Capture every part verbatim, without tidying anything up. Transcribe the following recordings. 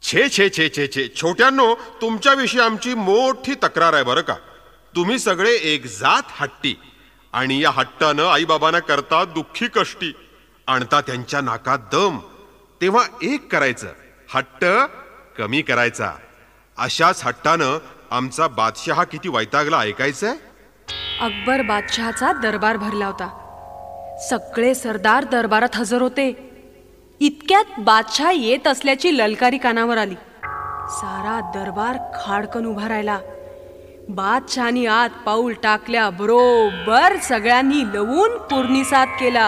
छे छे छे छे छे छोट्यांनो, तुमच्याविषयी आमची मोठी तक्रार आहे बरं का. तुम्ही सगळे एक जात हट्टी, आणि या हट्टानं आईबाबांना करता दुःखी कष्टी, आणता त्यांच्या नाकात दम. तेव्हा एक करायचं, हट्ट कमी करायचा. अशाच हट्टानं आमचा बादशहा किती वैतागला ऐकायचंय. अकबर बादशहाचा दरबार भरला होता. सगळे सरदार दरबारात हजर होते. इतक्यात बादशाह येत असल्याची ललकारी कानावर आली. सारा दरबार खाडकन उभा राहिला. बादशहानी आत पाऊल टाकल्या बरोबर सगळ्यांनी लवून पूर्णिसाद केला.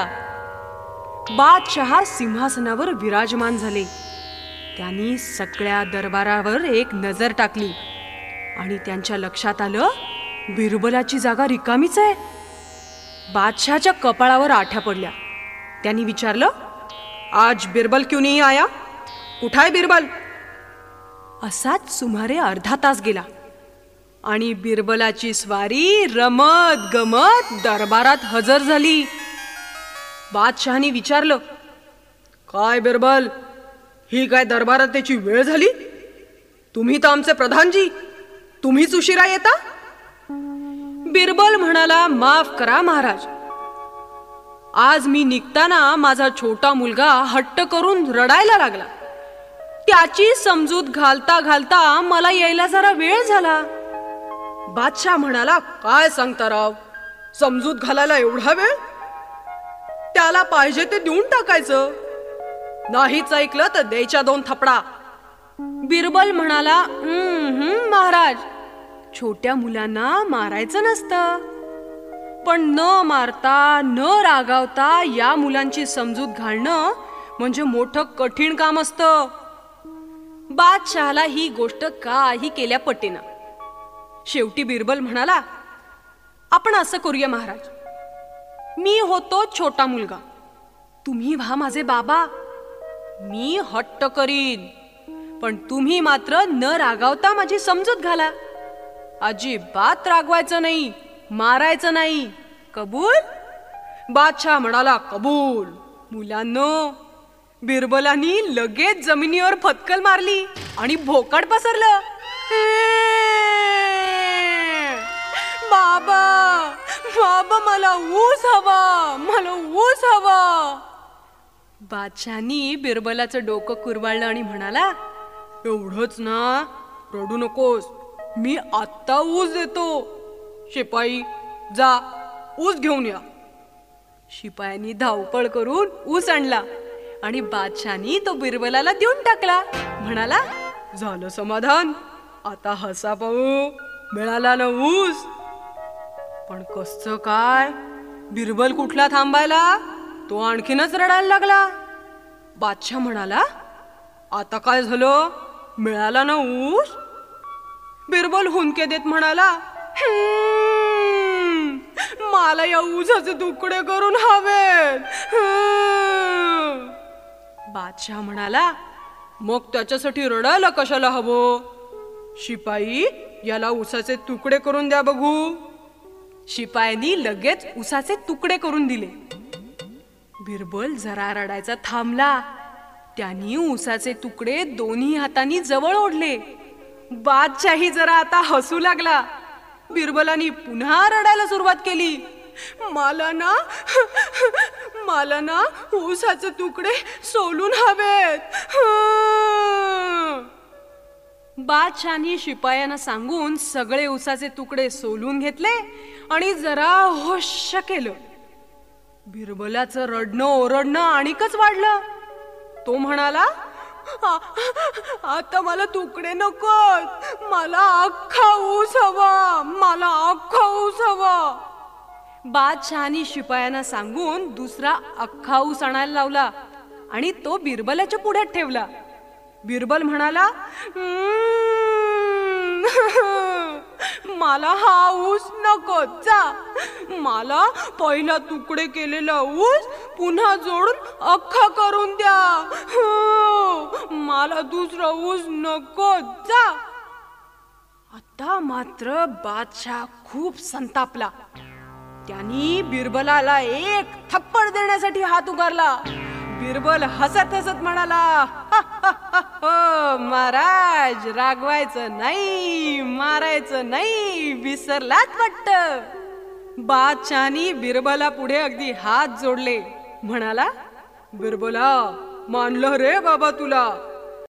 बादशहा सिंहासनावर विराजमान झाले. त्यांनी सगळ्या दरबारावर एक नजर टाकली आणि त्यांच्या लक्षात आलं, बिरबलाची जागा रिकामीच आहे. बादशहाच्या कपाळावर आठ्या पडल्या. त्यांनी विचारलं, आज बिरबल क्यों नहीं आया? कुठाय बिरबल? असाच सुमारे अर्धा तास गेला आणि बिरबलाची स्वारी रमत गमत दरबारात हजर झाली. बादशहाने विचारलं, काय बिरबल, ही काय दरबारात त्याची वेळ झाली? तुम्ही तर आमचे प्रधानजी, तुम्हीच उशिरा येता? बिरबल म्हणाला, माफ करा महाराज, आज मी निघताना माझा छोटा मुलगा हट्ट करून रडायला लागला. त्याची समजूत घालता घालता मला यायला जरा वेळ झाला. बादशाह म्हणाला, काय सांगता राव, समजूत घालायला एवढा वेळ? त्याला पाहिजे ते देऊन टाकायचं. नाहीच ऐकलं तर द्यायच्या दोन थपडा. बिरबल म्हणाला, हम्म महाराज, छोट्या मुलांना मारायचं नसतं, पण न मारता न रागावता या मुलांची समजूत घालणं म्हणजे मोठं कठीण काम असतं. बादशहाला ही गोष्ट काही केल्या पटेना. शेवटी बिरबल म्हणाला, आपण असं करूया महाराज, मी होतो छोटा मुलगा, तुम्ही व्हा माझे बाबा. मी हट्ट करीन, पण तुम्ही मात्र न रागावता माझी समजूत घाला. अजिबात रागवायचं नाही, मारायचं नाही. कबूल? बादशाह म्हणाला, कबूल. मुलांनो, बिरबलानी लगेच जमिनीवर फटकल मारली आणि भोकाड पसरलं. बाबा बाबा, मला ऊस हवा, मला ऊस हवा. बादशाहनी बिरबलाचं डोकं कुरवाळलं आणि म्हणाला, एवढंच ना, रडू नकोस, मी आत्ता ऊस देतो. शिपाई, जा ऊस घेऊन या. शिपायांनी धावपळ करून ऊस आणला आणि बादशाहनी तो बिरबलाला देऊन टाकला. म्हणाला, झालं समाधान, आता हसा पाहू, मिळाला ना ऊस. पण कसं काय, बिरबल कुठला थांबायला, तो आणखीनच रडायला लागला. बादशाह म्हणाला, आता काय झालं, मिळाला ना ऊस? बिरबल हुंदके देत म्हणाला, मला या ऊसाचे तुकडे करून हवेत. बादशाह म्हणाला, मग त्याच्यासाठी रडायला कशाला हवं? शिपाई, याला ऊसाचे तुकडे करून द्या बघू. शिपायांनी लगेच ऊसाचे तुकडे करून दिले. बिरबल जरा रडायचा थांबला. त्यांनी ऊसाचे तुकडे दोन्ही हातांनी जवळ ओढले. बादशाही जरा आता हसू लागला. बिरबलानी पुन्हा रडायला सुरुवात केली. मला ना मला ना ऊसाचे तुकडे सोलून हवेत. बादशाहनी शिपायांना सांगून सगळे ऊसाचे तुकडे सोलून घेतले आणि जरा होश केलं. बिरबलाचं रडणं ओरडणं आणिकच वाढलं. तो म्हणाला, आता मला तुकडे नकोत, मला अख्खा ऊस हवा, मला अख्खा ऊस हवा. बादशहानी शिपायांना सांगून दुसरा अख्खा ऊस आणायला लावला आणि तो बिरबलाच्या पुढ्यात ठेवला. बिरबल म्हणाला, मला हा ऊस नको, जा. मला पहिला तुकडे केलेला ऊस पुन्हा जोडून अख्खा करून द्या. मला दुसरा ऊस नको, जा. आता मात्र बादशाह खूप संतापला. त्यांनी बिरबलाला एक थप्पड देण्यासाठी हात उगारला. बिरबल हसत हसत म्हणाला, हो महाराज, रागवायचं नाही, मारायचं नाही, विसरलात वाटत. बादशाहनी बिरबला पुढे अगदी हात जोडले. म्हणाला, बिरबला, मानलं रे बाबा तुला.